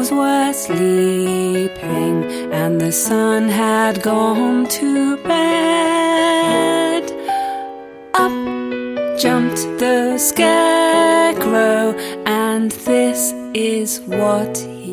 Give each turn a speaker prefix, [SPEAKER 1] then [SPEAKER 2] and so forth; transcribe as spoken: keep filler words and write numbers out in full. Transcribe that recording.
[SPEAKER 1] crows were sleeping, and the sun had gone to bed. Up jumped the Scarecrow, and this is what he